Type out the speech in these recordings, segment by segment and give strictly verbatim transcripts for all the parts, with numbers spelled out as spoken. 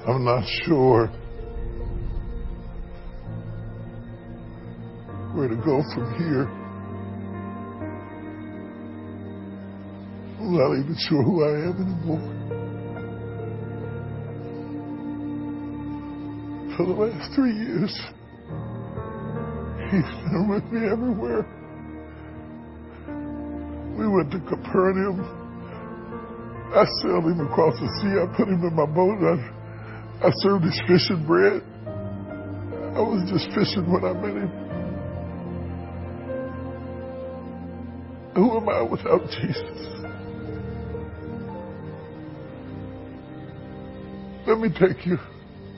I'm not sure where to go from here. I'm not even sure who I am anymore. For the last three years, he's been with me everywhere. We went to Capernaum. I sailed him across the sea. I put him in my boat. I, I served his fish and bread. I was just fishing when I met him. Who am I without Jesus? Let me take you.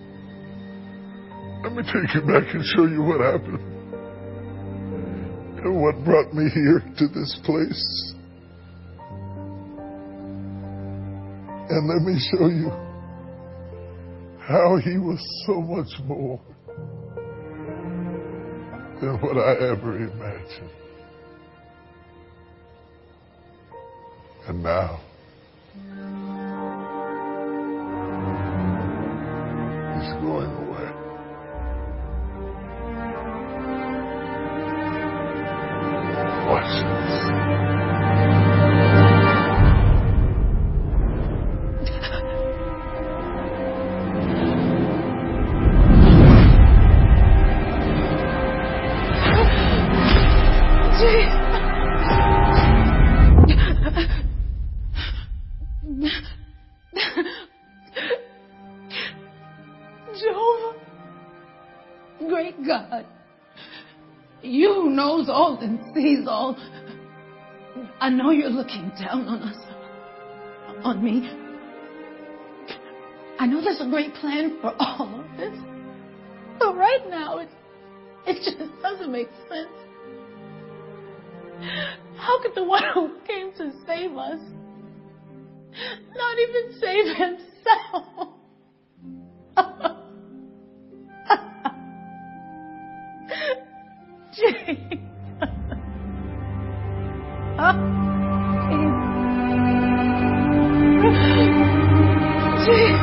Let me take you back and show you what happened and what brought me here to this place. And let me show you how he was so much more than what I ever imagined. And now, he's going away. Watch this. Jehovah, great God, you who knows all and sees all, I know you're looking down on us, on me. I know there's a great plan for all of this, but right now it, it just doesn't make sense. How could the one who came to save us not even save himself? Jesus. Oh, Jesus.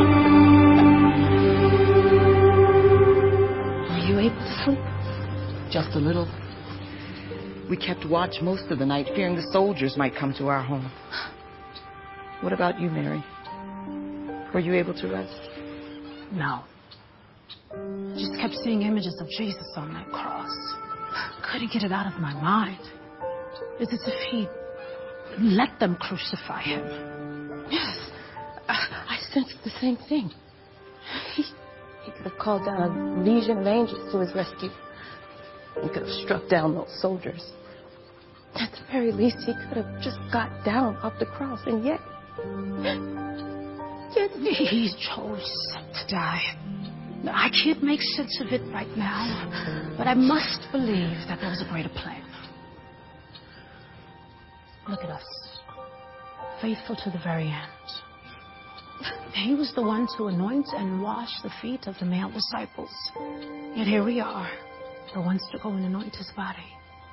Were you able to sleep? Just a little. We kept watch most of the night, fearing the soldiers might come to our home. What about you, Mary? Were you able to rest? No. Just kept seeing images of Jesus on that cross. Couldn't get it out of my mind. It's as if he let them crucify him. Yes, I, I sensed the same thing. He, he could have called down a legion of angels to his rescue. He could have struck down those soldiers. At the very least, he could have just got down off the cross, and yet... Yet he chose to die. I can't make sense of it right now, but I must believe that there was a greater plan. Look at us, faithful to the very end. He was the one to anoint and wash the feet of the male disciples. Yet here we are, the ones to go and anoint his body.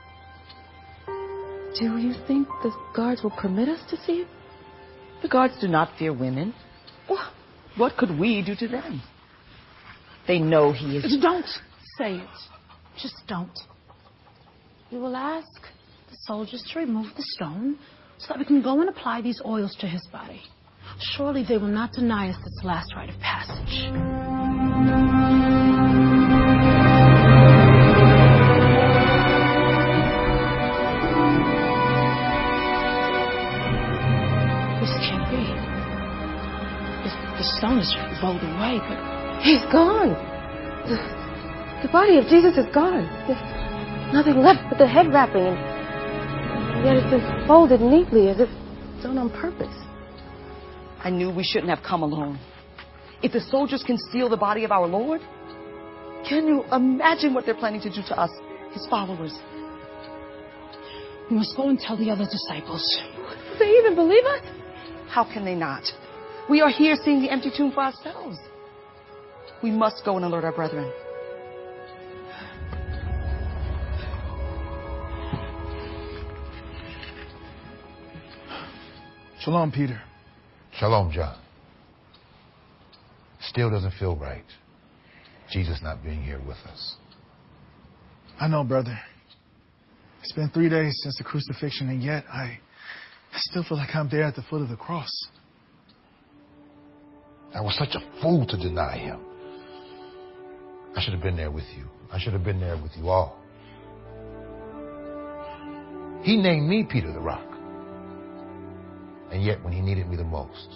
Do you think the guards will permit us to see it? The guards do not fear women. What could we do to them? They know he is... Don't say it. Just don't. We will ask the soldiers to remove the stone so that we can go and apply these oils to his body. Surely they will not deny us this last rite of passage. This can't be. The, the stone is rolled away, but... He's gone. The, the body of Jesus is gone. There's nothing left but the head wrapping, and yet it's been folded neatly as if done on purpose. I knew we shouldn't have come alone. If the soldiers can steal the body of our Lord, can you imagine what they're planning to do to us, his followers? We must go and tell the other disciples. Will they even believe us? How can they not? We are here seeing the empty tomb for ourselves. We must go and alert our brethren. Shalom, Peter. Shalom, John. still doesn't feel right. Jesus not being here with us. I know, brother. It's been three days since the crucifixion, and yet I, I still feel like I'm there at the foot of the cross. I was such a fool to deny him. I should have been there with you. I should have been there with you all. He named me Peter the Rock. And yet when he needed me the most,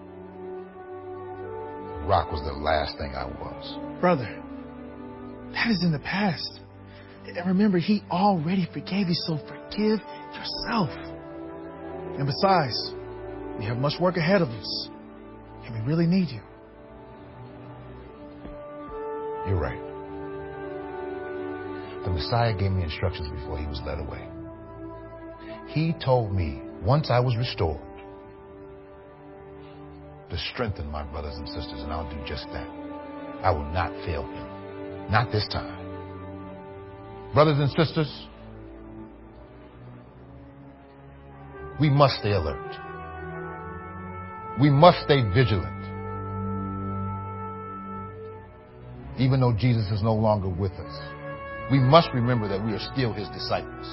the rock was the last thing I was. Brother, that is in the past. And remember, he already forgave you, so forgive yourself. And besides, we have much work ahead of us, and we really need you. You're right. The Messiah gave me instructions before he was led away. He told me, once I was restored, to strengthen my brothers and sisters, and I'll do just that. I will not fail him. Not this time. Brothers and sisters, we must stay alert. We must stay vigilant. Even though Jesus is no longer with us, we must remember that we are still his disciples.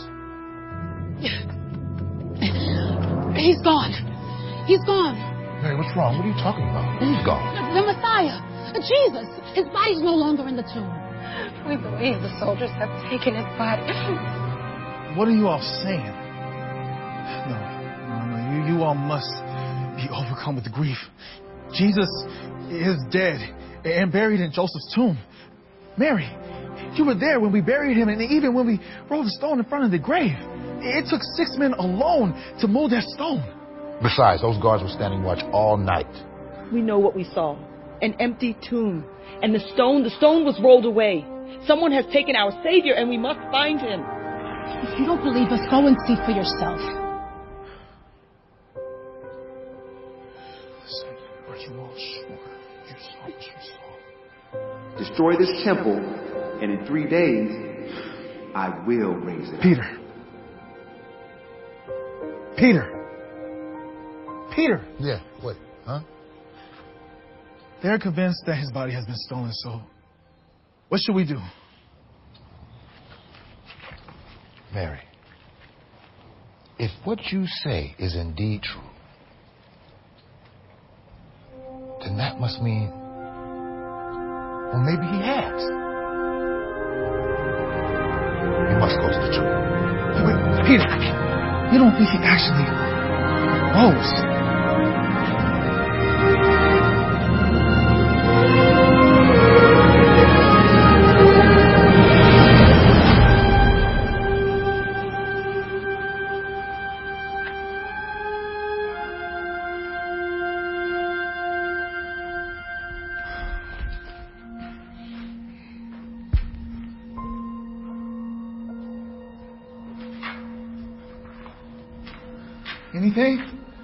He's gone. He's gone. Mary, what's wrong? What are you talking about? Who's gone? The Messiah. Jesus. His body's no longer in the tomb. We believe the soldiers have taken his body. What are you all saying? No, no, no. You, you all must be overcome with grief. Jesus is dead and buried in Joseph's tomb. Mary, you were there when we buried him, and even when we rolled the stone in front of the grave. It took six men alone to move that stone. Besides, those guards were standing watch all night. We know what we saw. An empty tomb. And the stone, the stone was rolled away. Someone has taken our Savior, and we must find him. If you don't believe us, go and see for yourself. Are you all sure you saw what you saw? Destroy this temple, and in three days, I will raise it up. Peter. Peter. Peter. Yeah, what? Huh? They're convinced that his body has been stolen, so what should we do? Mary, if what you say is indeed true, then that must mean, well, maybe he has. We must go to the tomb. Wait, Peter. You don't think he actually rose? Anything?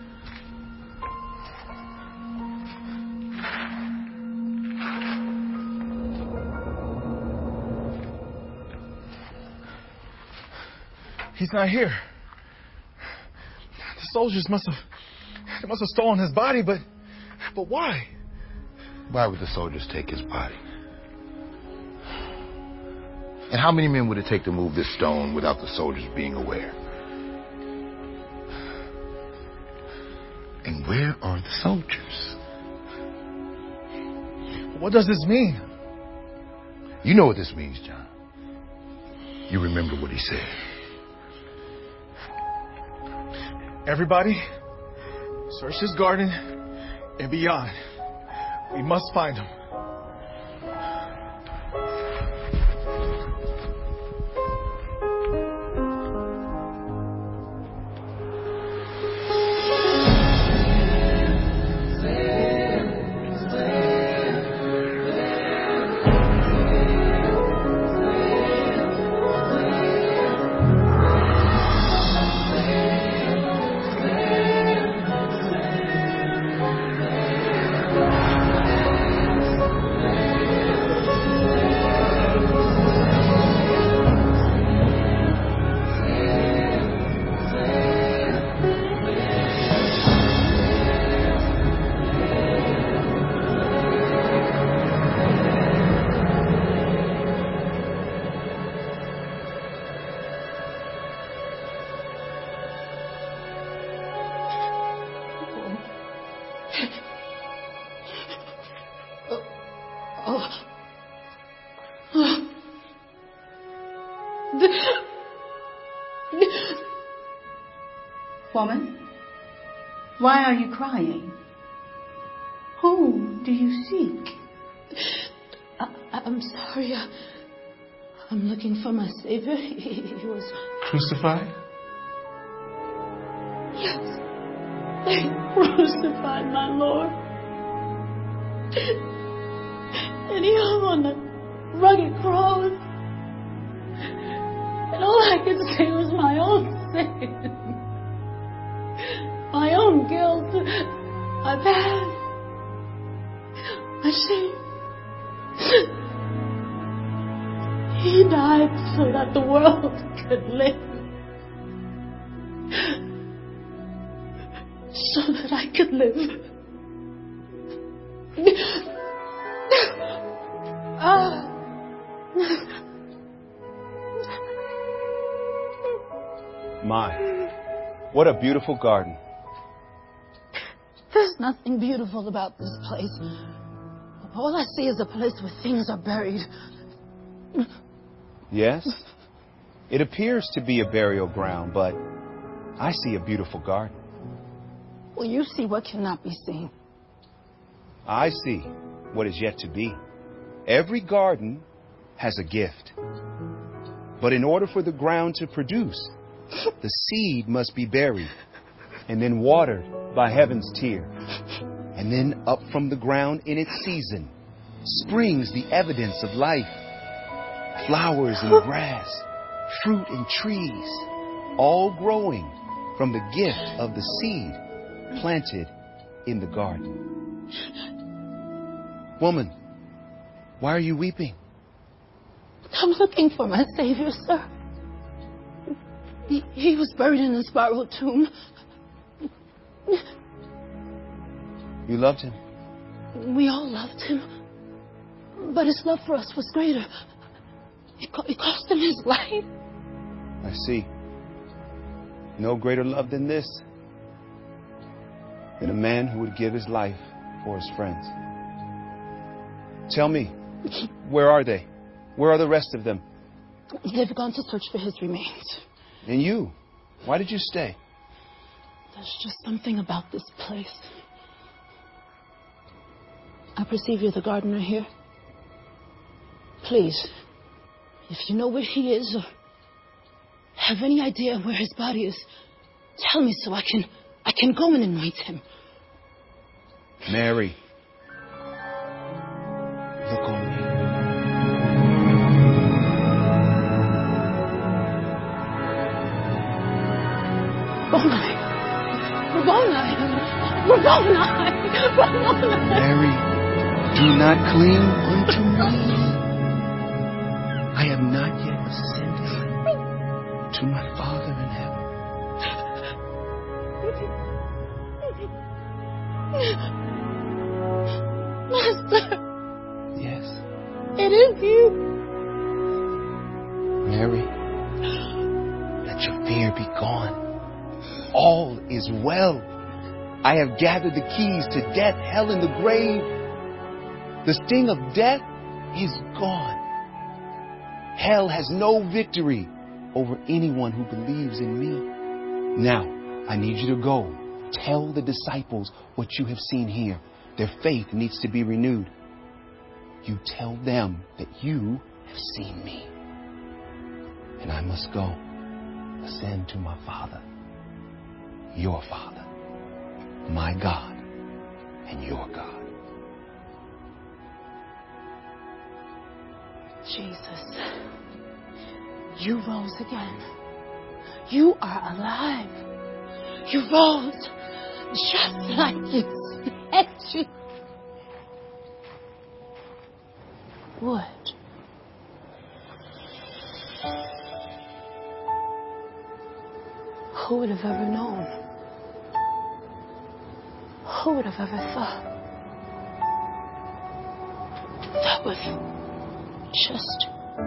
He's not here. The soldiers must have they must have stolen his body, but but why? Why would the soldiers take his body? And how many men would it take to move this stone without the soldiers being aware? And where are the soldiers? What does this mean? You know what this means, John. You remember what he said. Everybody, search this garden and beyond. We must find him. Oh. Oh. Woman, why are you crying? Whom do you seek? I, I'm sorry. I, I'm looking for my Savior. He, he was Crucified? Yes. They crucified my Lord. And he hung on the rugged cross. And all I could see was my own sin. My own guilt. My past. My shame. He died so that the world could live. So that I could live. Ah. My, what a beautiful garden. There's nothing beautiful about this place. All I see is a place where things are buried. Yes, it appears to be a burial ground, but I see a beautiful garden. Well, you see what cannot be seen. I see what is yet to be. Every garden has a gift. But in order for the ground to produce, the seed must be buried and then watered by heaven's tear. And then up from the ground in its season springs the evidence of life. Flowers and grass, fruit and trees, all growing from the gift of the seed planted in the garden. Woman, why are you weeping? I'm looking for my Savior, sir. He, he was buried in a spiral tomb. You loved him? We all loved him. But his love for us was greater. It, co- it cost him his life. I see. No greater love than this. Than a man who would give his life for his friends. Tell me, where are they? Where are the rest of them? They've gone to search for his remains. And you? Why did you stay? There's just something about this place. I perceive you're the gardener here. Please, if you know where he is or have any idea where his body is, tell me so I can I can go and anoint him. Mary, look on me. Rabboni! Rabboni! Rabboni! Rabboni! Mary, do not cling unto me. I have not yet ascended to my Father in heaven. Master! Yes. It is you! Mary, let your fear be gone. All is well. I have gathered the keys to death, hell, and the grave. The sting of death is gone. Hell has no victory over anyone who believes in me. Now, I need you to go. Tell the disciples what you have seen here. Their faith needs to be renewed. You tell them that you have seen me. And I must go, ascend to my Father, your Father, my God, and your God. Jesus, you rose again. You are alive. You rose just like you said you would. Who would have ever known? Who would have ever thought? That was just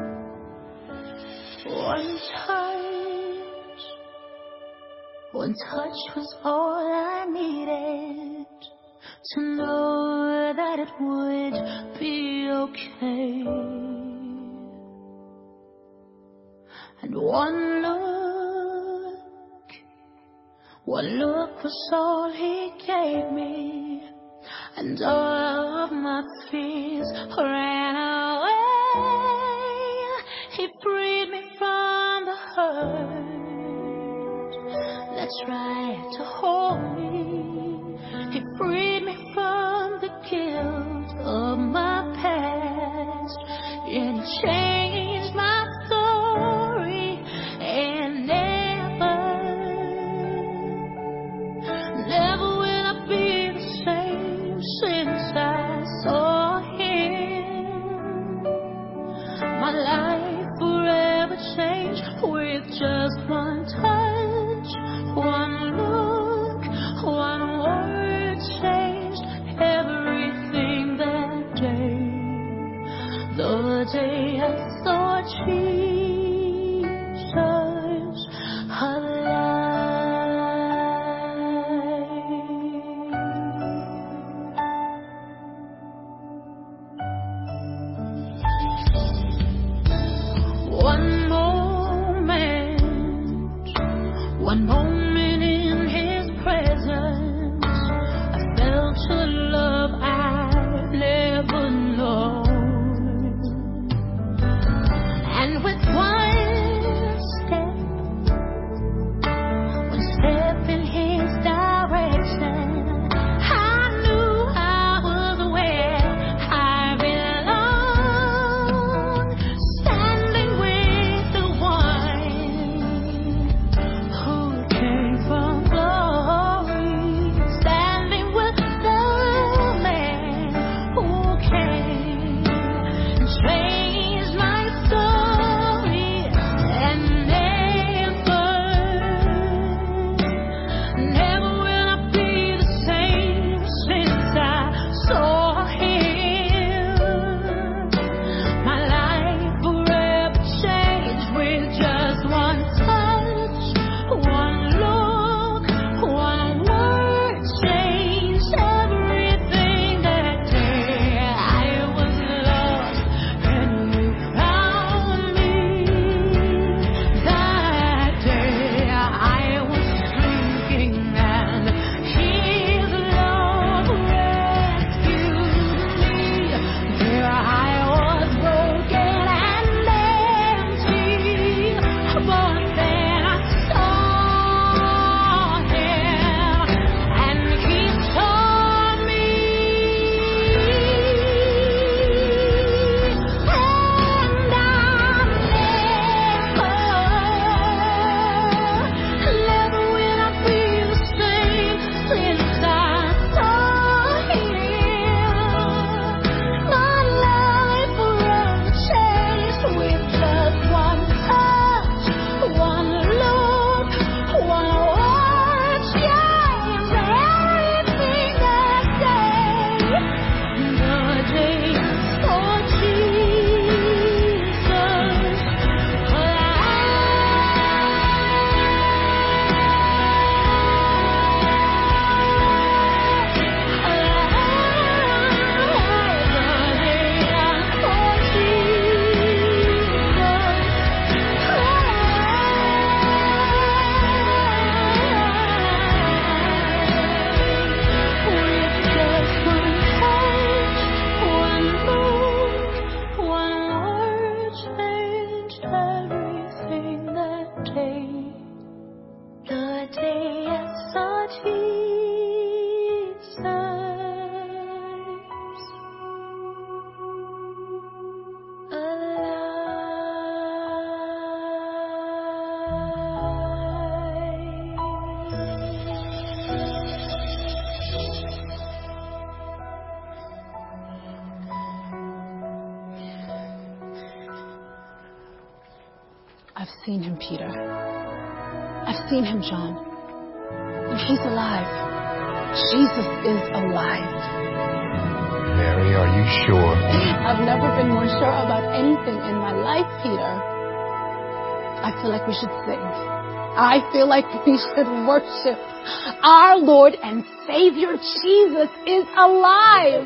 one touch. One touch was all I needed. to know that it would be okay. And one look, one look was all he gave me, and all of my fears ran away. He freed me from the hurt that tried to hold me. He freed me from the guilt of my past, and he changed my story. And never, never will I be the same since I saw him. My life forever changed with just one touch, one look, one word changed everything that day. The day I saw Jesus alive. One moment, one moment in his presence, I felt a love I've never known. And with one step, one step in his direction, I knew I was where I belong, standing with the one who came from glory, standing with the man who came and changed my story. And never, never will I be the same since I saw him. My life forever changed with just one touch, one look, one word changed everything that day. I was lost and you found me. That day I was sinking and his love rescued me. There I was broken and empty, but then I saw him and he saw me. And I never, never will I be the same since I saw him. My life forever changed with just one touch, one look, one word changed everything that day. The day I saw Jesus I've seen him, Peter. I've seen him, John. And he's alive. Jesus is alive. Mary, are you sure? I've never been more sure about anything in my life, Peter. I feel like we should sing. I feel like we should worship. Our Lord and Savior Jesus is alive.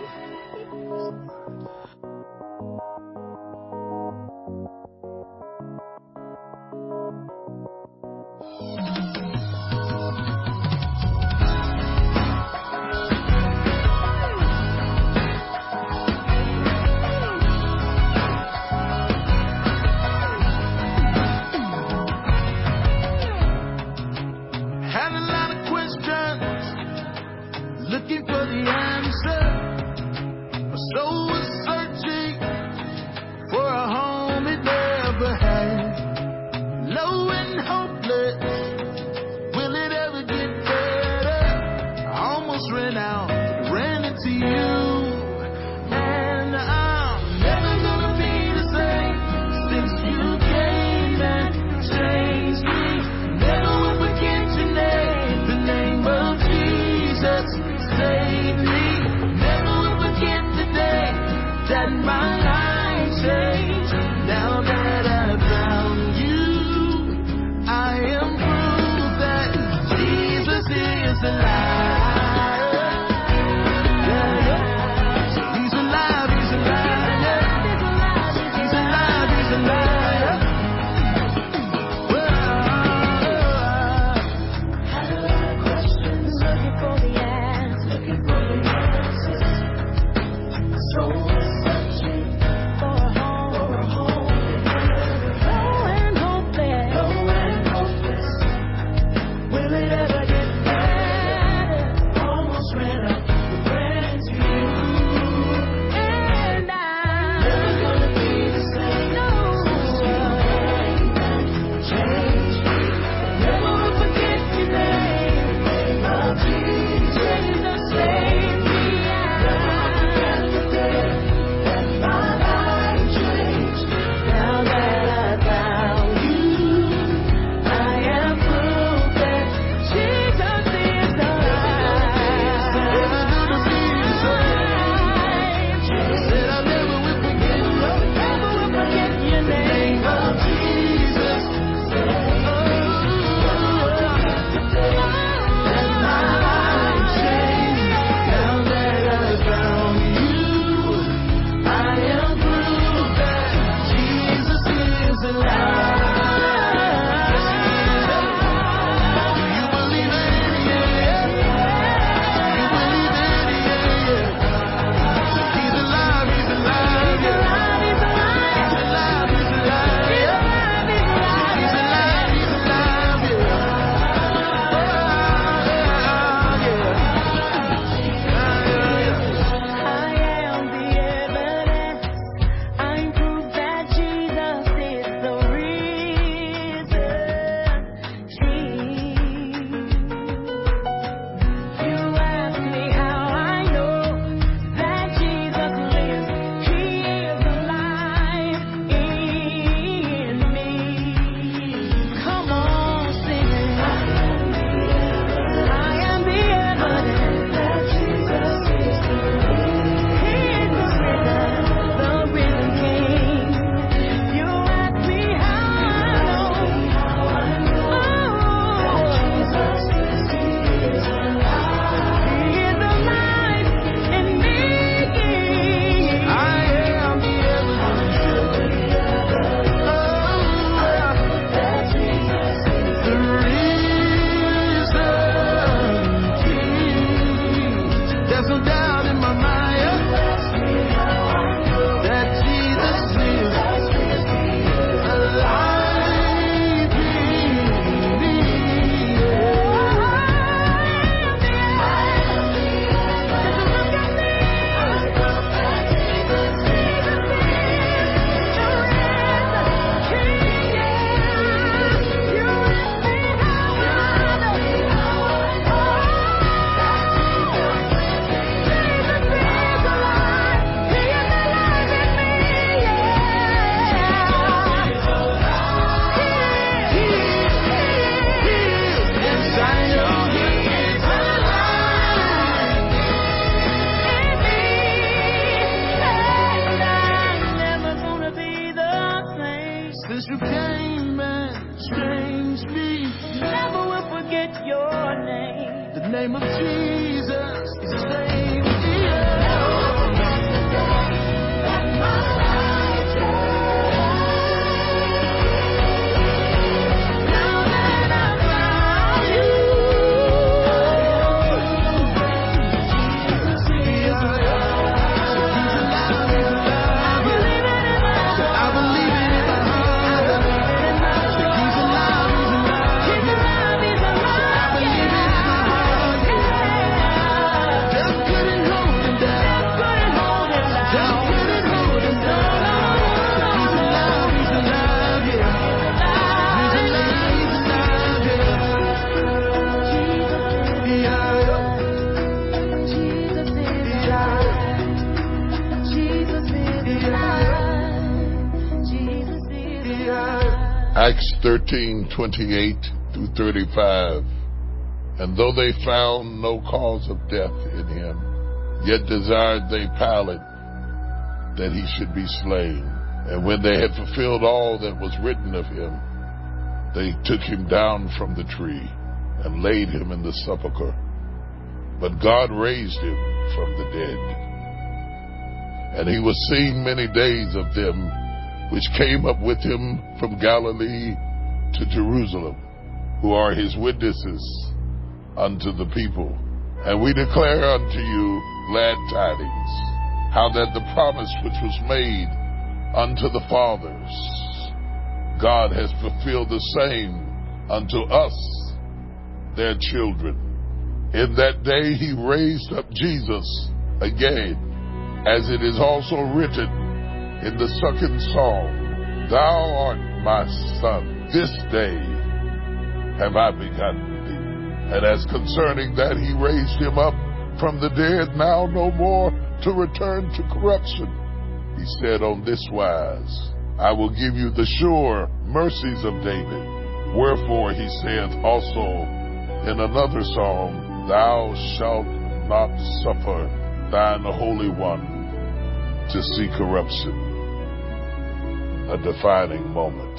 Acts thirteen, twenty-eight through thirty-five. And though they found no cause of death in him, yet desired they Pilate that he should be slain. And when they had fulfilled all that was written of him, they took him down from the tree and laid him in the sepulchre. But God raised him from the dead. And he was seen many days of them which came up with him from Galilee to Jerusalem, who are his witnesses unto the people. And we declare unto you glad tidings, how that the promise which was made unto the fathers, God has fulfilled the same unto us, their children. In that day he raised up Jesus again, as it is also written in the second psalm, Thou art my son, this day have I begotten thee. And as concerning that he raised him up from the dead, now no more to return to corruption, he said on this wise, I will give you the sure mercies of David. Wherefore he saith also in another psalm, Thou shalt not suffer thine Holy One to see corruption. A defining moment.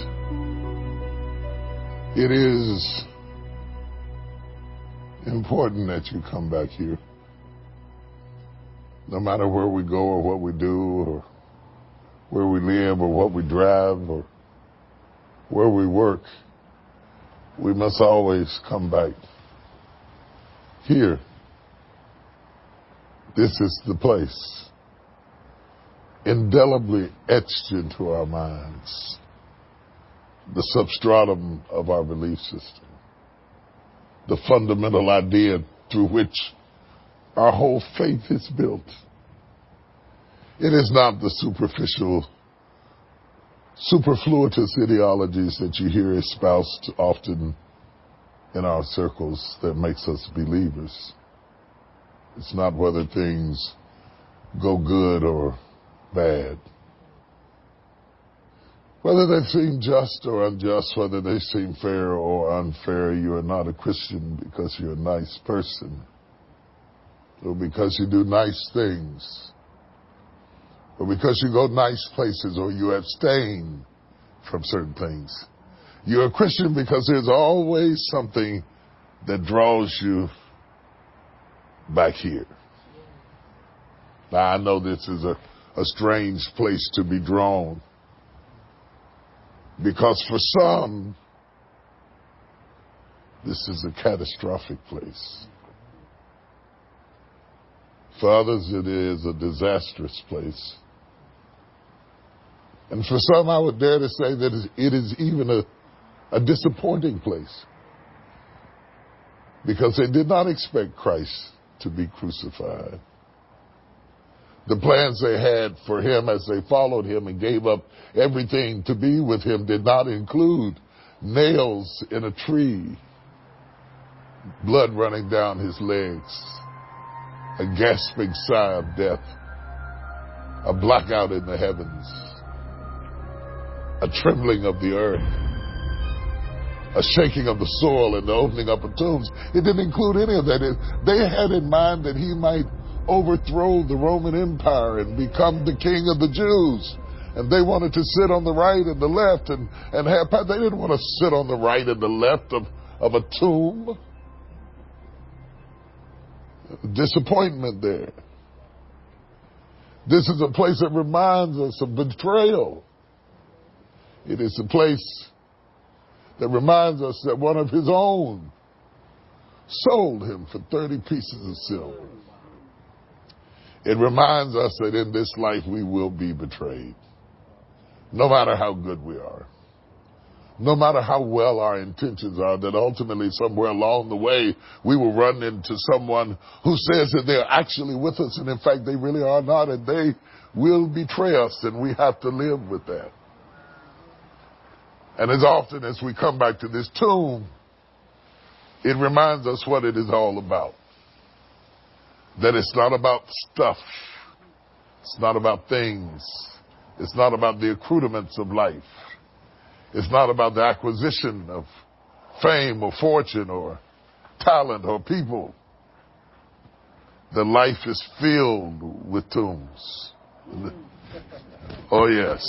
It is important that you come back here. No matter where we go or what we do or where we live or what we drive or where we work, we must always come back here. This is the place, indelibly etched into our minds, the substratum of our belief system, the fundamental idea through which our whole faith is built. It is not the superficial, superfluitous ideologies that you hear espoused often in our circles that makes us believers. It's not whether things go good or bad. Whether they seem just or unjust, whether they seem fair or unfair, you are not a Christian because you're a nice person, or because you do nice things, or because you go nice places, or you abstain from certain things. You're a Christian because there's always something that draws you back here. Now, I know this is a, a strange place to be drawn, because for some, this is a catastrophic place. For others, it is a disastrous place. And for some, I would dare to say that it is even a, a disappointing place, because they did not expect Christ to be crucified. The plans they had for him as they followed him and gave up everything to be with him did not include nails in a tree, blood running down his legs, a gasping sigh of death, a blackout in the heavens, a trembling of the earth, a shaking of the soil and the opening up of tombs. It didn't include any of that. It, they had in mind that he might overthrow the Roman Empire and become the king of the Jews. And they wanted to sit on the right and the left and, and have power. They didn't want to sit on the right and the left of, of a tomb. Disappointment there. This is a place that reminds us of betrayal. It is a place that reminds us that one of his own sold him for thirty pieces of silver. It reminds us that in this life we will be betrayed. No matter how good we are. No matter how well our intentions are, that ultimately somewhere along the way we will run into someone who says that they're actually with us, and in fact they really are not, and they will betray us, and we have to live with that. And as often as we come back to this tomb, it reminds us what it is all about. That it's not about stuff. It's not about things. It's not about the accoutrements of life. It's not about the acquisition of fame or fortune or talent or people. The life is filled with tombs. Oh, yes.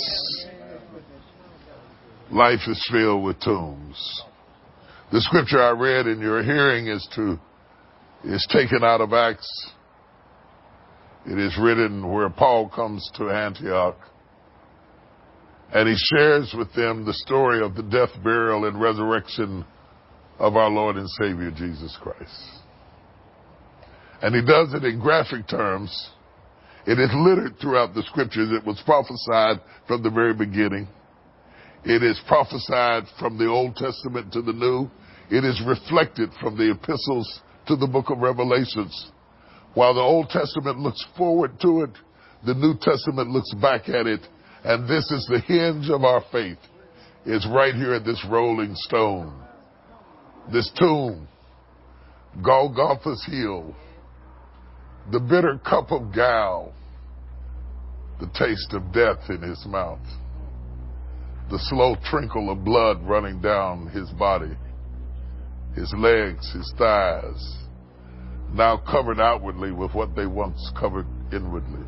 Life is filled with tombs. The scripture I read in your hearing is to is taken out of Acts. It is written where Paul comes to Antioch and he shares with them the story of the death, burial, and resurrection of our Lord and Savior Jesus Christ. And he does it in graphic terms. It is littered throughout the scriptures. It was prophesied from the very beginning. It is prophesied from the Old Testament to the New. It is reflected from the epistles to the book of Revelations. While the Old Testament looks forward to it, the New Testament looks back at it. And this is the hinge of our faith. It's right here at this rolling stone. This tomb, Golgotha's hill, the bitter cup of gall, the taste of death in his mouth, the slow trickle of blood running down his body, his legs, his thighs, now covered outwardly with what they once covered inwardly.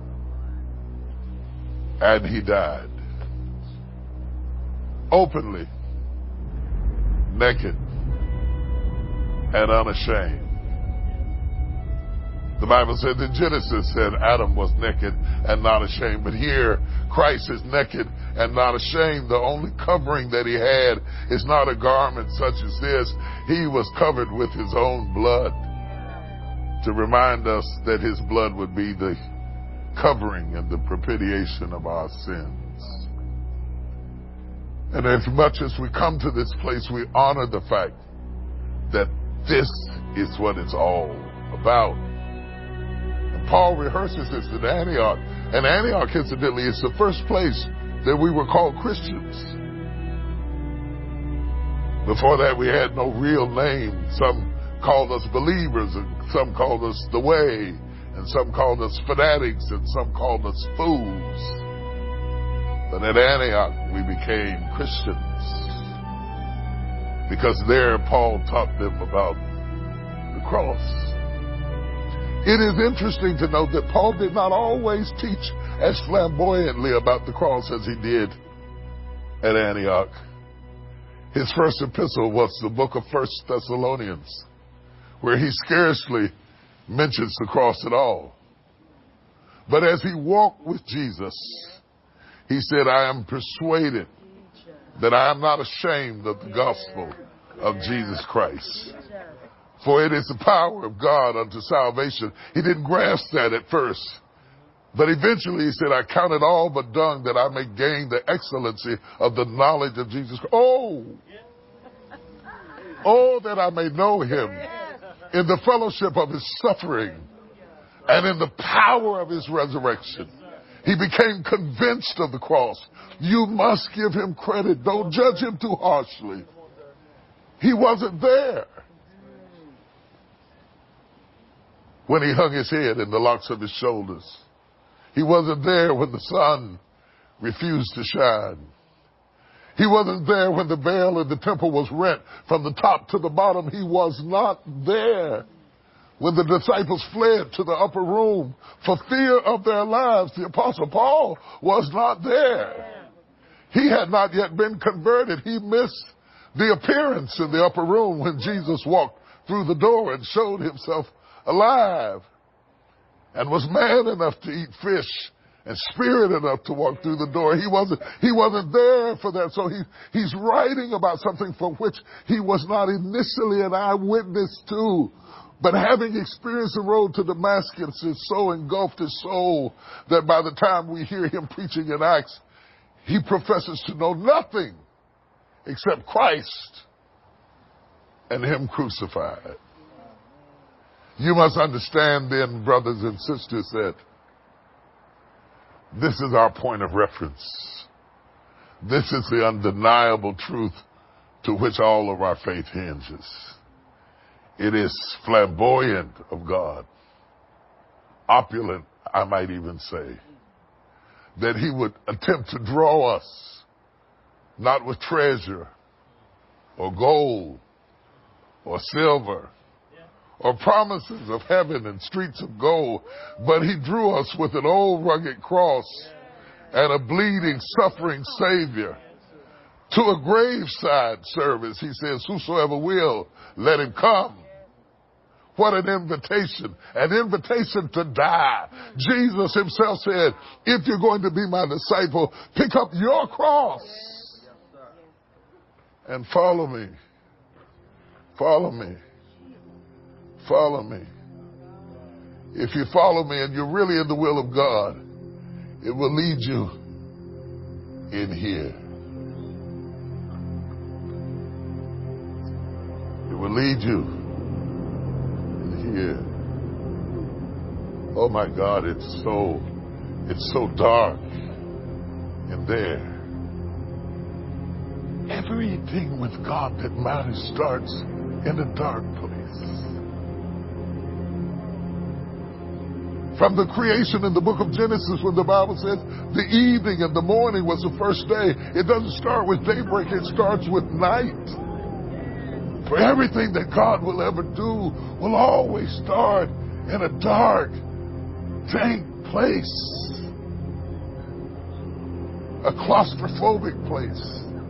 And he died. Openly, naked, and unashamed. The Bible said in Genesis said Adam was naked and not ashamed. But here, Christ is naked and not ashamed. The only covering that he had is not a garment such as this. He was covered with his own blood to remind us that his blood would be the covering and the propitiation of our sins. And as much as we come to this place, we honor the fact that this is what it's all about. And Paul rehearses this at Antioch. And Antioch, incidentally, is the first place that we were called Christians. Before that, we had no real name. Some called us believers, and some called us the way, and some called us fanatics, and some called us fools. But at Antioch, we became Christians. Because there, Paul taught them about the cross. It is interesting to note that Paul did not always teach as flamboyantly about the cross as he did at Antioch. His first epistle was the book of First Thessalonians, where he scarcely mentions the cross at all. But as he walked with Jesus, he said, I am persuaded that I am not ashamed of the gospel of Jesus Christ. For it is the power of God unto salvation. He didn't grasp that at first. But eventually he said, I count it all but dung that I may gain the excellency of the knowledge of Jesus Christ. Oh! Oh, that I may know him in the fellowship of his suffering and in the power of his resurrection. He became convinced of the cross. You must give him credit. Don't judge him too harshly. He wasn't there when he hung his head in the locks of his shoulders. He wasn't there when the sun refused to shine. He wasn't there when the veil in the temple was rent from the top to the bottom. He was not there when the disciples fled to the upper room for fear of their lives. The Apostle Paul was not there. He had not yet been converted. He missed the appearance in the upper room when Jesus walked through the door and showed himself alive and was man enough to eat fish and spirit enough to walk through the door. He wasn't, he wasn't there for that. So he, he's writing about something for which he was not initially an eyewitness to. But having experienced the road to Damascus, it so engulfed his soul that by the time we hear him preaching in Acts, he professes to know nothing except Christ and him crucified. You must understand then, brothers and sisters, that this is our point of reference. This is the undeniable truth to which all of our faith hinges. It is flamboyant of God, opulent, I might even say, that he would attempt to draw us not with treasure or gold or silver or promises of heaven and streets of gold, but he drew us with an old rugged cross and a bleeding, suffering Savior. To a graveside service, he says, whosoever will, let him come. What an invitation, an invitation to die. Jesus himself said, if you're going to be my disciple, pick up your cross and follow me. Follow me. Follow me. If you follow me and you're really in the will of God, it will lead you in here. It will lead you in here. Oh my God, it's so, it's so dark in there. Everything with God that matters starts in a dark place. From the creation in the book of Genesis, when the Bible says the evening and the morning was the first day, it doesn't start with daybreak, it starts with night. For everything that God will ever do will always start in a dark, dank place. A claustrophobic place.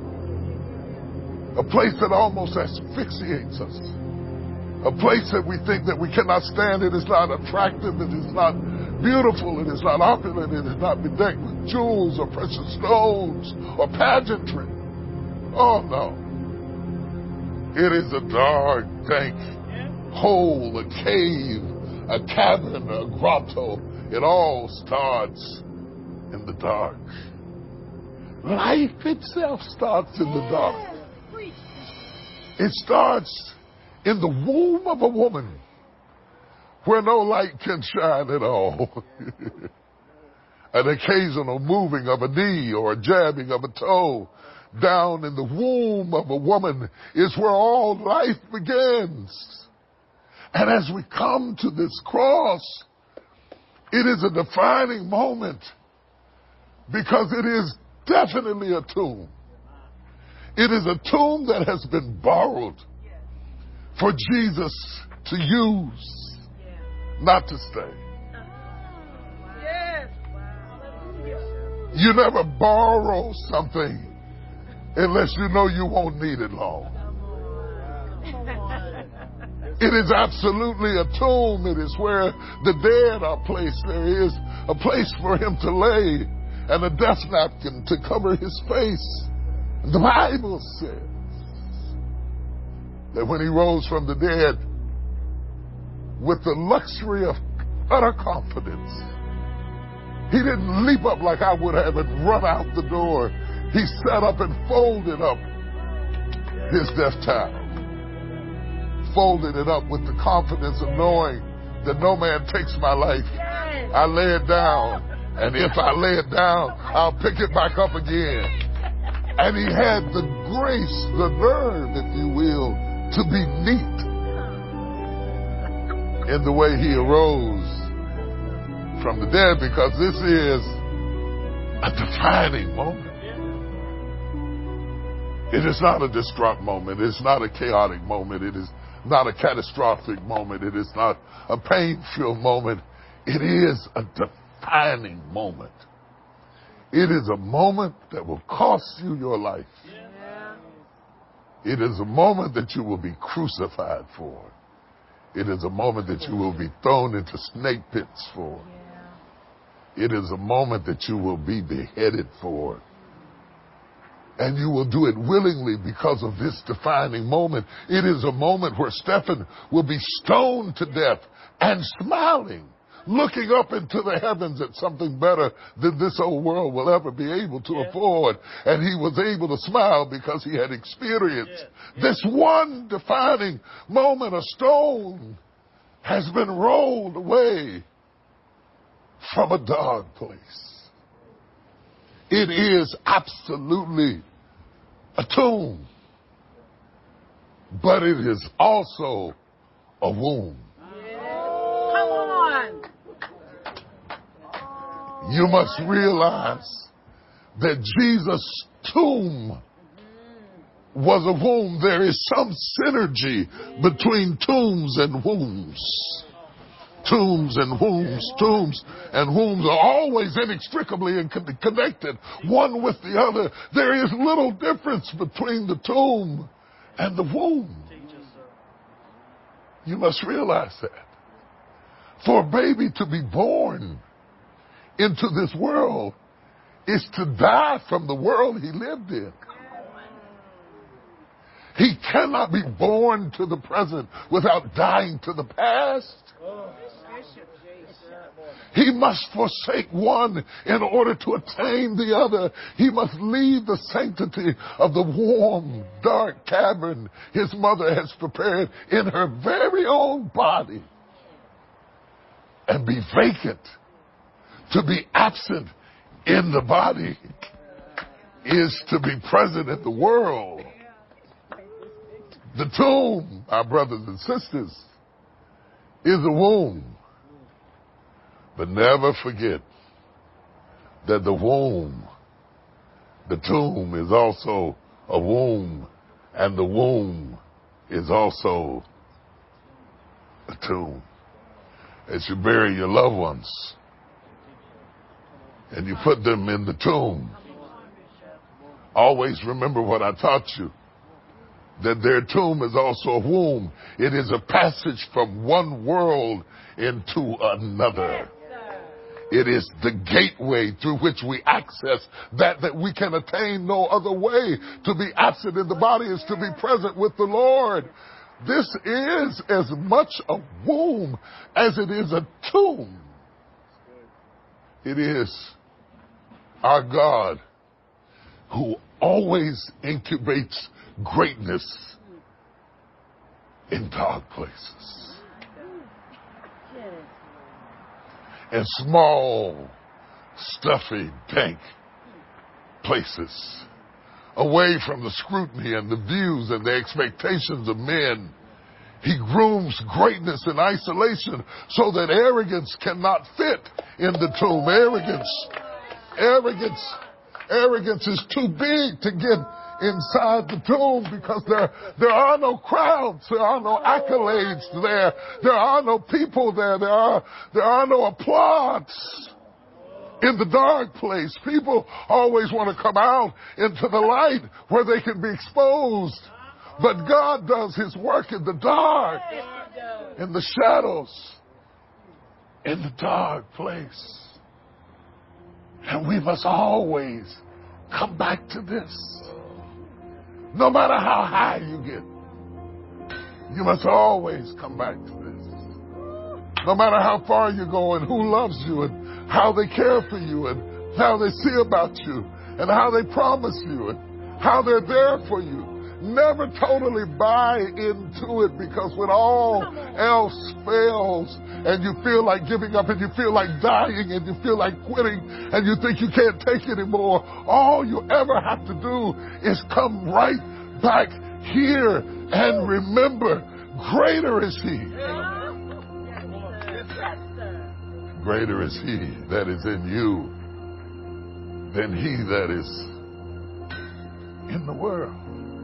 A place that almost asphyxiates us. A place that we think that we cannot stand. It is not attractive. It is not beautiful. It is not opulent. It is not bedecked with jewels or precious stones or pageantry. Oh no. It is a dark, dank hole, a cave, a cavern, a grotto. It all starts in the dark. Life itself starts in the dark. It starts in the womb of a woman where no light can shine at all. An occasional moving of a knee or a jabbing of a toe down in the womb of a woman is where all life begins. And as we come to this cross, it is a defining moment because it is definitely a tomb. It is a tomb that has been borrowed for Jesus to use, not to stay. You never borrow something unless you know you won't need it long. It is absolutely a tomb. It is where the dead are placed. There is a place for him to lay and a death napkin to cover his face. The Bible says that when he rose from the dead with the luxury of utter confidence, he didn't leap up like I would have and run out the door. He sat up and folded up his death towel. Folded it up with the confidence of knowing that no man takes my life. I lay it down, and if I lay it down, I'll pick it back up again. And he had the grace, the nerve, if you will, to be neat in the way he arose from the dead, because this is a defining moment. It is not a distraught moment. It is not a chaotic moment. It is not a catastrophic moment. It is not a pain-filled moment. It is a defining moment. It is a moment that will cost you your life. It is a moment that you will be crucified for. It is a moment that you will be thrown into snake pits for. It is a moment that you will be beheaded for. And you will do it willingly because of this defining moment. It is a moment where Stephen will be stoned to death and smiling, looking up into the heavens at something better than this old world will ever be able to yeah. afford. And he was able to smile because he had experienced yeah. Yeah. this one defining moment. A stone has been rolled away from a dark place. It is absolutely a tomb, but it is also a womb. Come on. You must realize that Jesus' tomb was a womb. There is some synergy between tombs and wombs. Tombs and wombs, tombs and wombs are always inextricably connected, one with the other. There is little difference between the tomb and the womb. You must realize that. For a baby to be born into this world is to die from the world he lived in. He cannot be born to the present without dying to the past. He must forsake one in order to attain the other. He must leave the sanctity of the warm, dark cavern his mother has prepared in her very own body and be vacant. To be absent in the body is to be present in the world. The tomb, our brothers and sisters, is a womb. But never forget that the womb, the tomb is also a womb, and the womb is also a tomb. As you bury your loved ones and you put them in the tomb, always remember what I taught you, that their tomb is also a womb. It is a passage from one world into another. It is the gateway through which we access that that we can attain no other way. To be absent in the body is to be present with the Lord. This is as much a womb as it is a tomb. It is our God who always incubates greatness in dark places. And small, stuffy, dank places, away from the scrutiny and the views and the expectations of men. He grooms greatness in isolation so that arrogance cannot fit in the tomb. Arrogance, arrogance, arrogance is too big to get inside the tomb because there, there are no crowds, there are no accolades there, there are no people there, there are, there are no applause. In the dark place, people always want to come out into the light where they can be exposed. But God does his work in the dark, in the shadows, in the dark place. And we must always come back to this. No matter how high you get, you must always come back to this. No matter how far you go and who loves you and how they care for you and how they see about you and how they promise you and how they're there for you. Never totally buy into it, because when all else fails and you feel like giving up and you feel like dying and you feel like quitting and you think you can't take it anymore, all you ever have to do is come right back here and remember, greater is he. Greater is he that is in you than he that is in the world.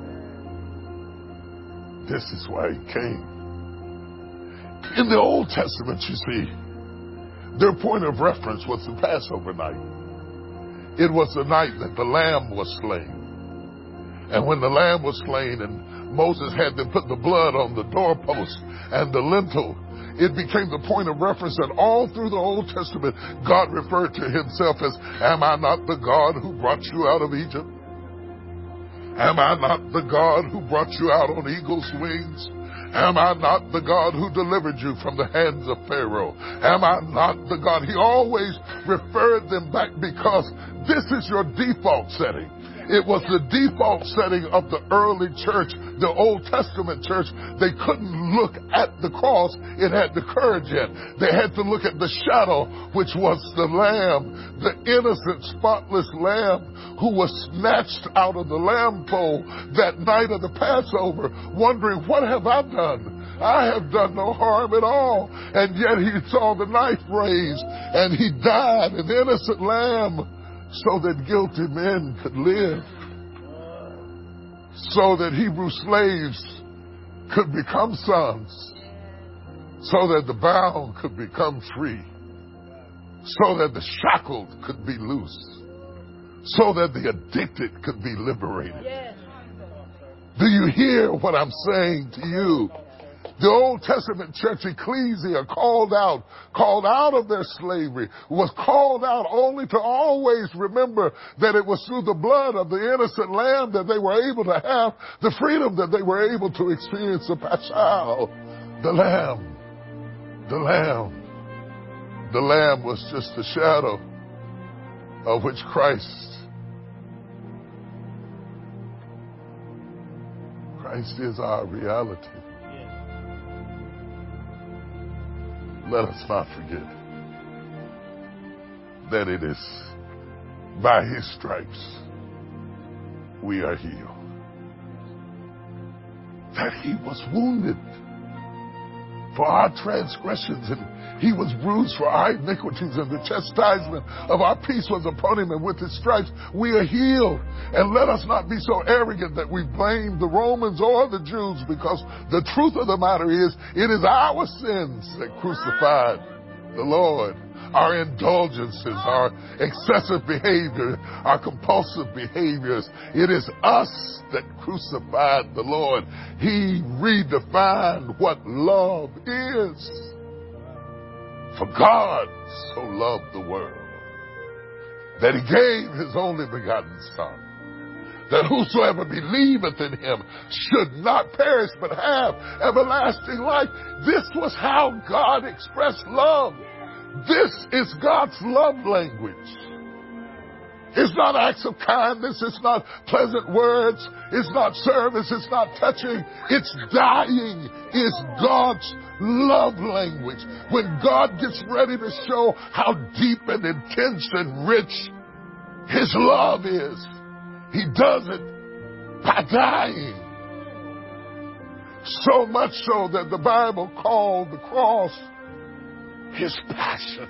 This is why he came. In the Old Testament, you see, their point of reference was the Passover night. It was the night that the lamb was slain. And when the lamb was slain and Moses had them put the blood on the doorpost and the lintel, it became the point of reference that all through the Old Testament, God referred to himself as, am I not the God who brought you out of Egypt? Am I not the God who brought you out on eagle's wings? Am I not the God who delivered you from the hands of Pharaoh? Am I not the God? He always referred them back because this is your default setting. It was the default setting of the early church, the Old Testament church. They couldn't look at the cross. It had the courage yet. They had to look at the shadow, which was the lamb, the innocent, spotless lamb who was snatched out of the lamb fold that night of the Passover, wondering, what have I done? I have done no harm at all. And yet he saw the knife raised and he died, an innocent lamb, so that guilty men could live. so that Hebrew slaves could become sons, so that the bound could become free, so that the shackled could be loose, so that the addicted could be liberated. Do you hear what I'm saying to you? The Old Testament church ecclesia called out, called out of their slavery, was called out only to always remember that it was through the blood of the innocent lamb that they were able to have the freedom that they were able to experience the Paschal. The lamb, the lamb, the lamb was just a shadow of which Christ, Christ is our reality. Let us not forget that it is by his stripes we are healed. That he was wounded for our transgressions and he was bruised for our iniquities, and the chastisement of our peace was upon him, and with his stripes we are healed. And let us not be so arrogant that we blame the Romans or the Jews, because the truth of the matter is it is our sins that crucified the Lord. Our indulgences, our excessive behavior, our compulsive behaviors. It is us that crucified the Lord. He redefined what love is. For God so loved the world that he gave his only begotten Son, that whosoever believeth in him should not perish but have everlasting life. This was how God expressed love. This is God's love language. It's not acts of kindness. It's not pleasant words. It's not service. It's not touching. It's dying is God's love language. When God gets ready to show how deep and intense and rich his love is, he does it by dying. So much so that the Bible called the cross his passion.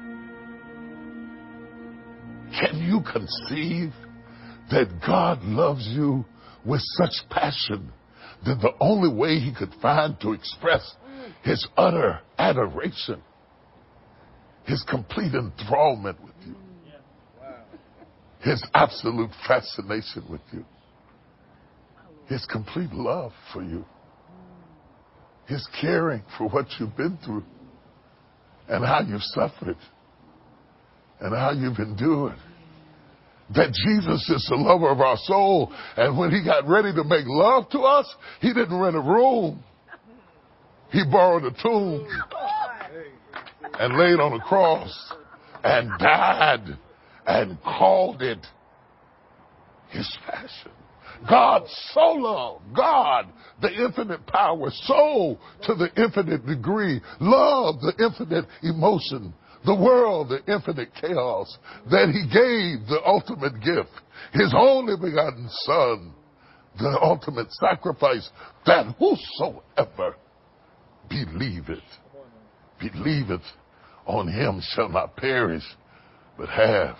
Can you conceive that God loves you with such passion that the only way he could find to express his utter adoration, his complete enthrallment with you, his absolute fascination with you, his complete love for you, his caring for what you've been through and how you've suffered and how you've endured? That Jesus is the lover of our soul, and when he got ready to make love to us, he didn't rent a room. He borrowed a tomb and laid on a cross and died and called it his passion. God so loved, God, the infinite power, so to the infinite degree, love, the infinite emotion, the world, the infinite chaos, that he gave the ultimate gift, his only begotten Son, the ultimate sacrifice, that whosoever believeth, believeth on him shall not perish, but have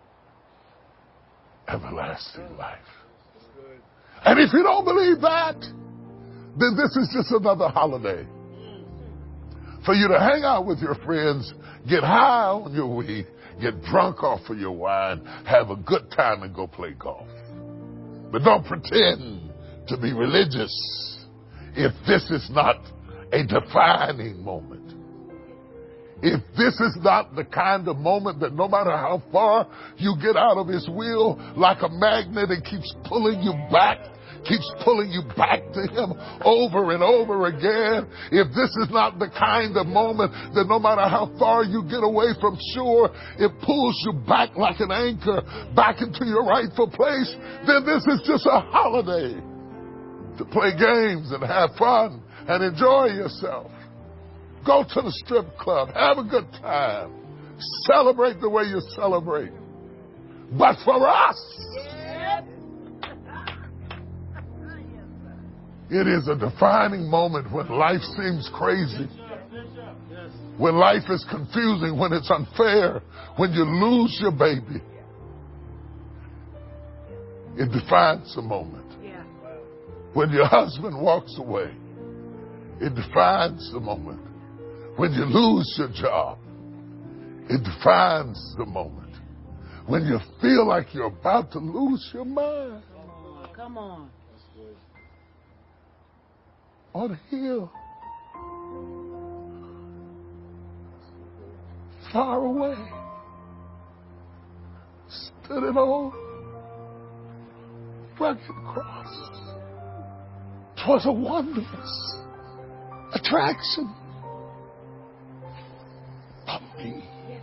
everlasting life. And if you don't believe that, then this is just another holiday for you to hang out with your friends, get high on your weed, get drunk off of your wine, have a good time and go play golf. But don't pretend to be religious if this is not a defining moment. If this is not the kind of moment that no matter how far you get out of his will, like a magnet, it keeps pulling you back, keeps pulling you back to him over and over again. If this is not the kind of moment that no matter how far you get away from shore, it pulls you back like an anchor back into your rightful place, then this is just a holiday to play games and have fun and enjoy yourself. Go to the strip club. Have a good time. Celebrate the way you celebrate. But for us, it is a defining moment when life seems crazy, when life is confusing, when it's unfair, when you lose your baby. It defines a moment. When your husband walks away, it defines the moment. When you lose your job, it defines the moment. When you feel like you're about to lose your mind. Come on. On a hill. Far away. Stood an old rugged cross. 'Twas a wondrous attraction of me.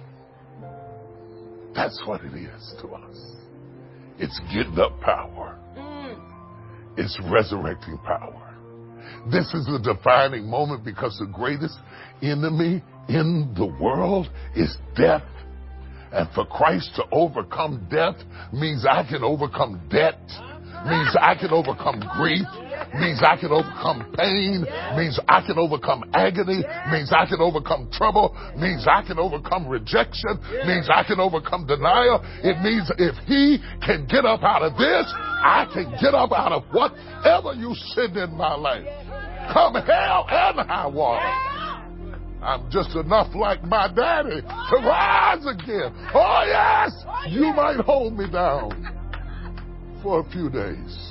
That's what it is to us. It's getting up power. It's resurrecting power. This is a defining moment because the greatest enemy in the world is death. And for Christ to overcome death means I can overcome debt, means I can overcome grief, means I can overcome pain, means I can overcome agony, means I can overcome trouble, means I can overcome rejection, means I can overcome denial. It means if he can get up out of this, I can get up out of whatever you send in my life. Come hell and high water. I'm just enough like my daddy to rise again. Oh yes, you might hold me down for a few days.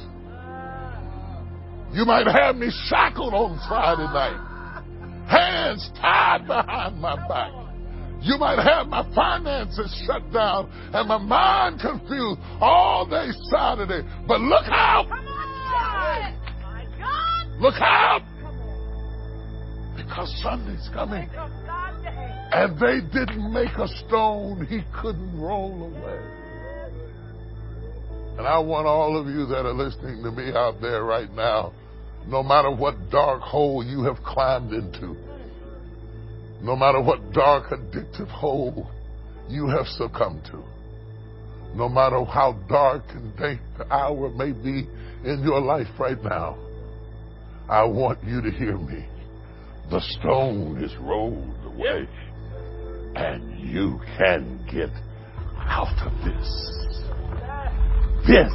You might have me shackled on Friday night, hands tied behind my back. You might have my finances shut down and my mind confused all day Saturday. But look out! Look out! Because Sunday's coming. And they didn't make a stone he couldn't roll away. And I want all of you that are listening to me out there right now, no matter what dark hole you have climbed into, no matter what dark addictive hole you have succumbed to, no matter how dark and dank the hour may be in your life right now, I want you to hear me. The stone is rolled away, and you can get out of this. This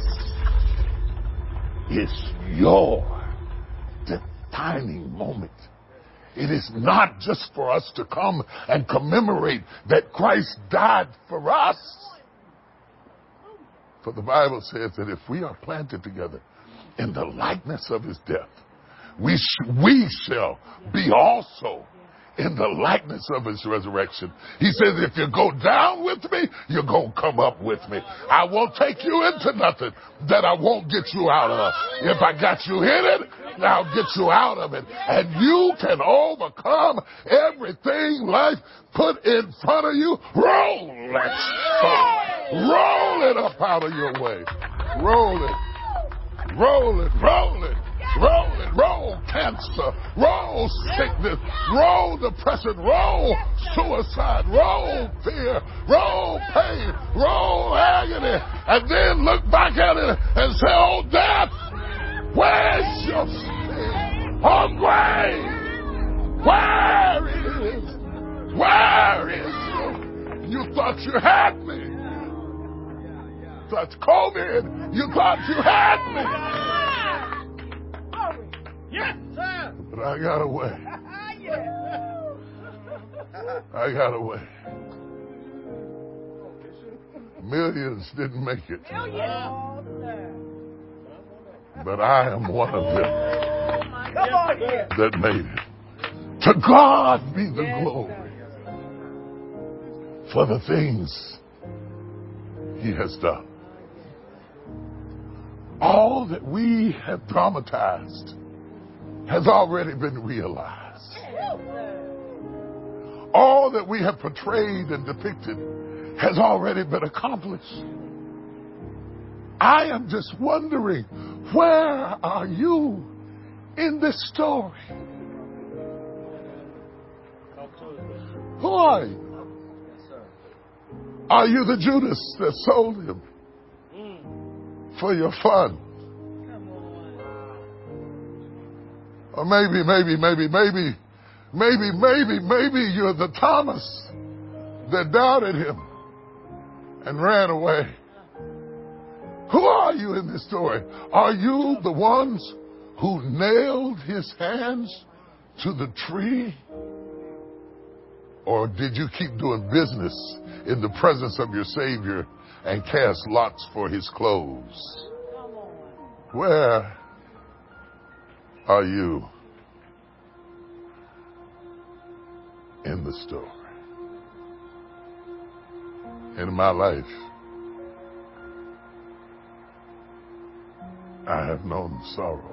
is your defining moment. It is not just for us to come and commemorate that Christ died for us. For the Bible says that if we are planted together in the likeness of his death, we, sh- we shall be also in the likeness of his resurrection. He says, if you go down with me, you're going to come up with me. I won't take you into nothing that I won't get you out of. If I got you in it, I'll get you out of it. And you can overcome everything life put in front of you. Roll that stone. Roll it up out of your way. Roll it. Roll it. Roll it. Roll it, roll cancer, roll sickness, roll depression, roll suicide, roll fear, roll pain, roll agony, and then look back at it and say, oh death, where's your sting? Oh grave, where is, where is you? You thought you had me. That's COVID, you thought you had me. Yes, sir. But I got away. I got away. Millions didn't make it. But I am one of them that made it. To God be the glory for the things he has done. All that we have dramatized has already been realized. All that we have portrayed and depicted has already been accomplished. I am just wondering, where are you in this story? Who are you? Are you the Judas that sold him for your fun? Or maybe, maybe, maybe, maybe, maybe, maybe, maybe you're the Thomas that doubted him and ran away. Who are you in this story? Are you the ones who nailed his hands to the tree? Or did you keep doing business in the presence of your Savior and cast lots for his clothes? Where are you in the story? In my life, I have known sorrow.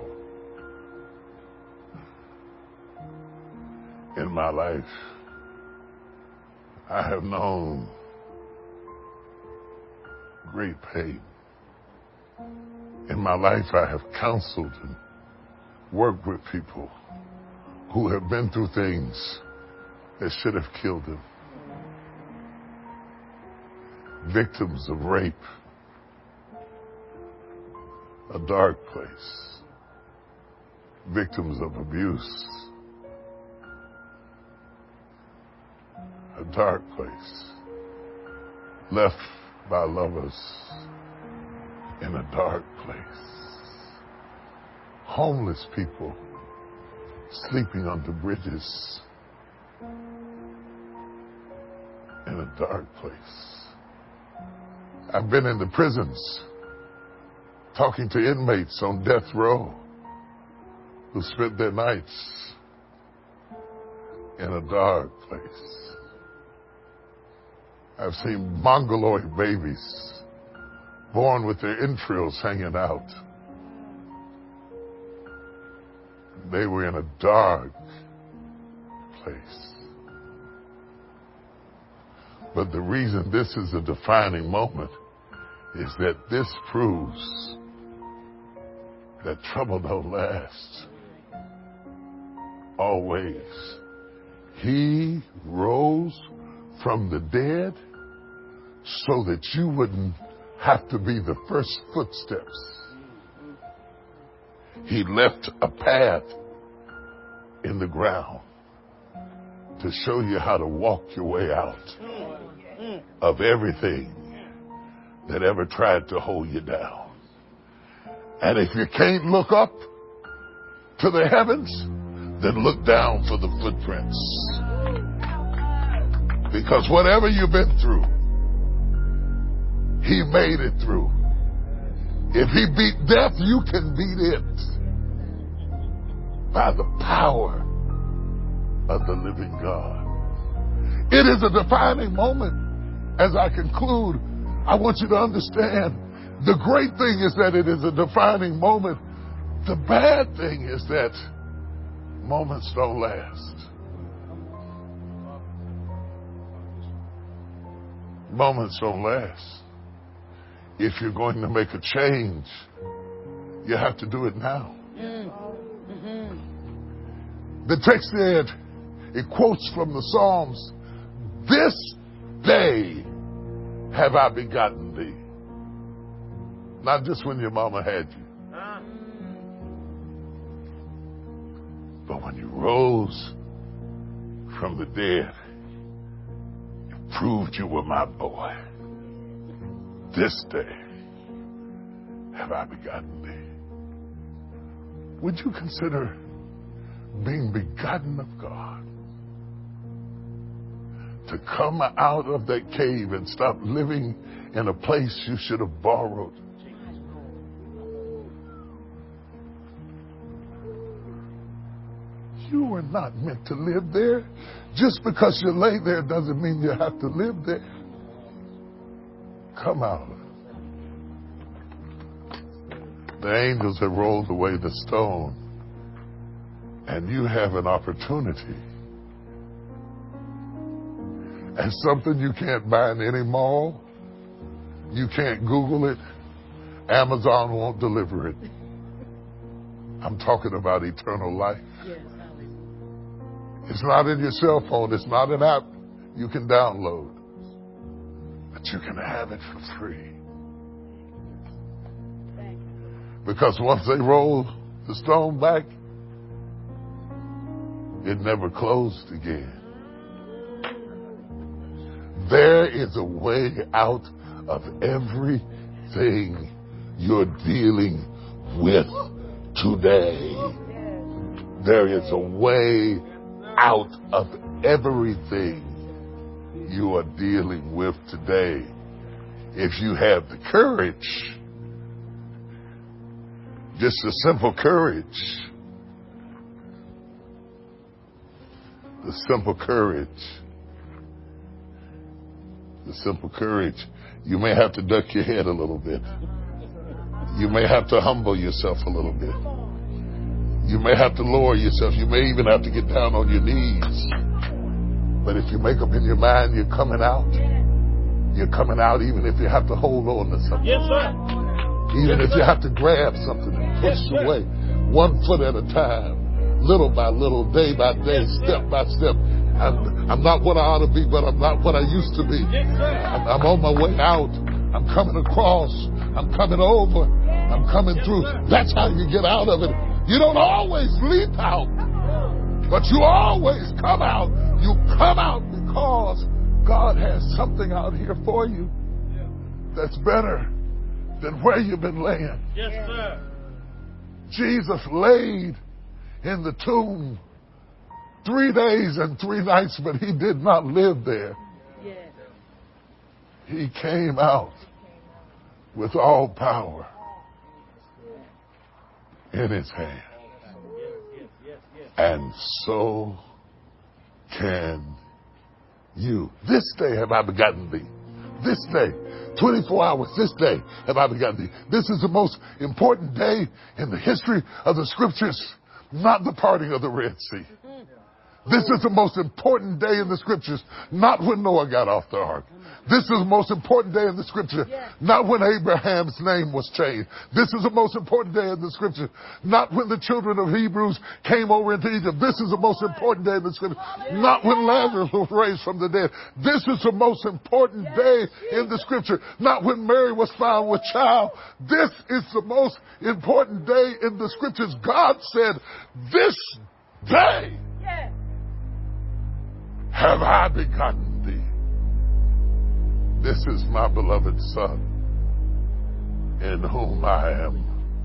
In my life, I have known great pain. In my life, I have counseled and worked with people who have been through things that should have killed them. Victims of rape, a dark place. Victims of abuse, a dark place. Left by lovers in a dark place. Homeless people sleeping under bridges in a dark place. I've been in the prisons talking to inmates on death row who spent their nights in a dark place. I've seen mongoloid babies born with their entrails hanging out. They were in a dark place. But the reason this is a defining moment is that this proves that trouble don't last always. He rose from the dead so that you wouldn't have to be the first footsteps. He left a path in the ground to show you how to walk your way out of everything that ever tried to hold you down. And if you can't look up to the heavens, then look down for the footprints. Because whatever you've been through, he made it through. If he beat death, you can beat it by the power of the living God. It is a defining moment. As I conclude, I want you to understand the great thing is that it is a defining moment. The bad thing is that moments don't last. Moments don't last. If you're going to make a change, you have to do it now. Mm-hmm. The text said, it quotes from the Psalms, "This day have I begotten thee." Not just when your mama had you, but when you rose from the dead, you proved you were my boy. This day have I begotten thee. Would you consider being begotten of God? To come out of that cave and stop living in a place you should have borrowed. You were not meant to live there. Just because you lay there doesn't mean you have to live there. Come out. The angels have rolled away the stone, and you have an opportunity. And something you can't buy in any mall, you can't Google it, Amazon won't deliver it. I'm talking about eternal life. It's not in your cell phone. It's not an app you can download. But you can have it for free. Because once they roll the stone back, it never closed again. There is a way out of everything you're dealing with today. There is a way out of everything you are dealing with today. If you have the courage, just a simple courage, the simple courage, the simple courage, you may have to duck your head a little bit. You may have to humble yourself a little bit. You may have to lower yourself. You may even have to get down on your knees. But if you make up in your mind you're coming out, you're coming out even if you have to hold on to something. Yes, sir. Even if you have to grab something and push yes, away. One foot at a time. Little by little, day by day, step by step. I'm, I'm not what I ought to be, but I'm not what I used to be. I'm, I'm on my way out. I'm coming across. I'm coming over. I'm coming through. That's how you get out of it. You don't always leap out, but you always come out. You come out because God has something out here for you that's better than where you've been laying. Yes, sir. Jesus laid in the tomb three days and three nights, but he did not live there. Yes. He came out with all power in his hand. And so can you. This day have I begotten thee. This day, twenty-four hours, this day have I begotten thee. This is the most important day in the history of the scriptures, not the parting of the Red Sea. This is the most important day in the scriptures, not when Noah got off the ark. This is the most important day in the scripture, not when Abraham's name was changed. This is the most important day in the scripture, not when the children of Hebrews came over into Egypt. This is the most important day in the scripture, not when Lazarus was raised from the dead. This is the most important day in the scripture, not when Mary was found with child. This is the most important day in the scriptures. God said, this day have I begotten thee. This is my beloved Son, in whom I am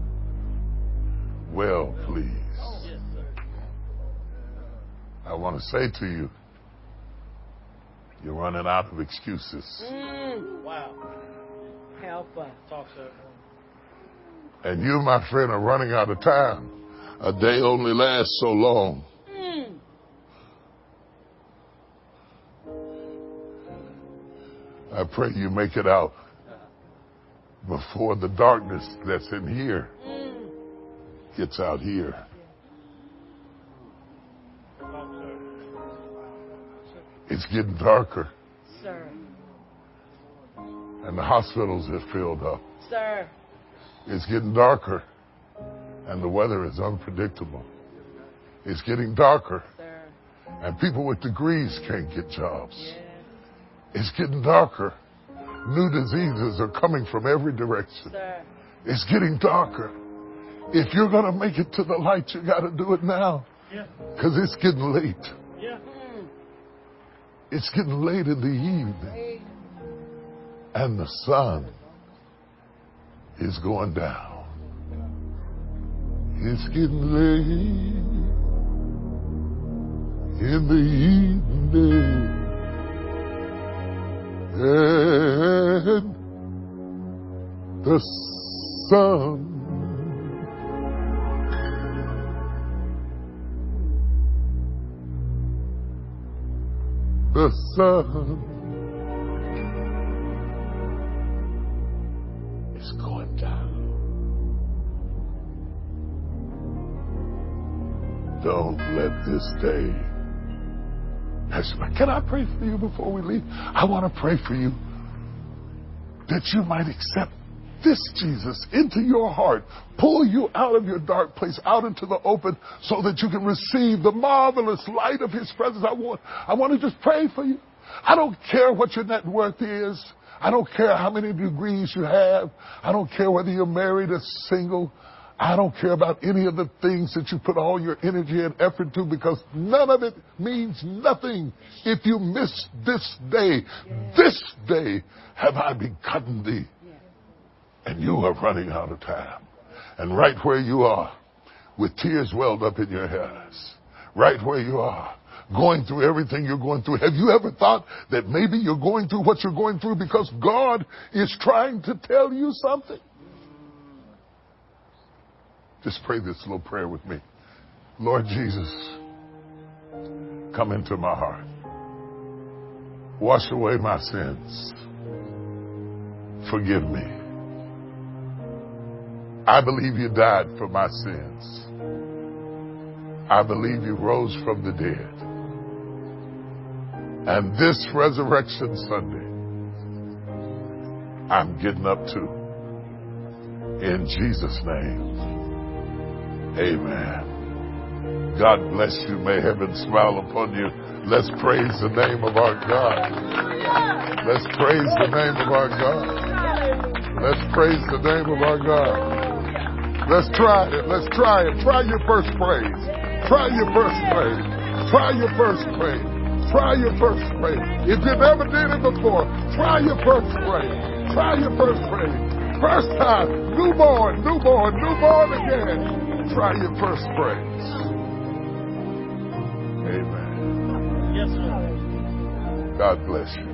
well pleased. I want to say to you, you're running out of excuses. Mm. Wow. Help us. Talk, sir. And you, my friend, are running out of time. A day only lasts so long. Mm. I pray you make it out before the darkness that's in here Mm. gets out here. It's getting darker. Sir. And the hospitals have filled up. Sir. It's getting darker. And the weather is unpredictable. It's getting darker. Sir. And people with degrees can't get jobs. Yes. It's getting darker. New diseases are coming from every direction. Sir. It's getting darker. If you're going to make it to the light, you got to do it now. Because it's getting late. Yeah. It's getting late in the evening. And the sun is going down. It's getting late in the evening. And the sun the sun is going down. Don't let this day pass by. Can I pray for you before we leave? I want to pray for you that you might accept this Jesus into your heart, pull you out of your dark place, out into the open, so that you can receive the marvelous light of his presence. I want, I want to just pray for you. I don't care what your net worth is. I don't care how many degrees you have. I don't care whether you're married or single. I don't care about any of the things that you put all your energy and effort to, because none of it means nothing if you miss this day. Yeah. This day have I begotten thee. Yeah. And you are running out of time. And right where you are, with tears welled up in your eyes, right where you are, going through everything you're going through. Have you ever thought that maybe you're going through what you're going through because God is trying to tell you something? Just pray this little prayer with me. Lord Jesus, come into my heart. Wash away my sins. Forgive me. I believe you died for my sins. I believe you rose from the dead. And this Resurrection Sunday, I'm getting up to. In Jesus' name, amen. God bless you. May heaven smile upon you. Let's praise the name of our God. Let's praise the name of our God. Let's praise the name of our God. Let's try it. Let's try it. Try your first praise. Try your first praise. Try your first praise. Try your first praise. If you never did it before, try your first praise. Try your first praise. First time, newborn, newborn, newborn again. Try your first praise. Amen. Yes, sir. God bless you.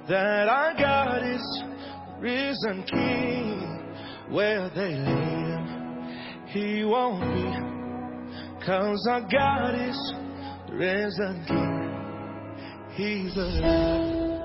that our God is risen King. Where they lay him, he won't be, 'cause our God is risen King. He's alive.